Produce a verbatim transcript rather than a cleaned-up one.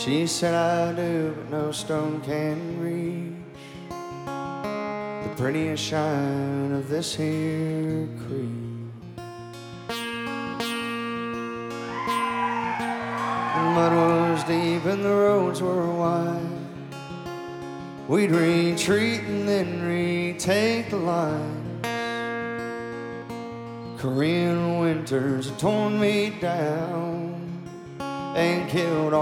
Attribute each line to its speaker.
Speaker 1: She said I do, but no stone can reach the prettiest shine of this here creek. The mud was deep and the roads were wide. We'd retreat and then retake the line. Korean winters had torn me down and killed all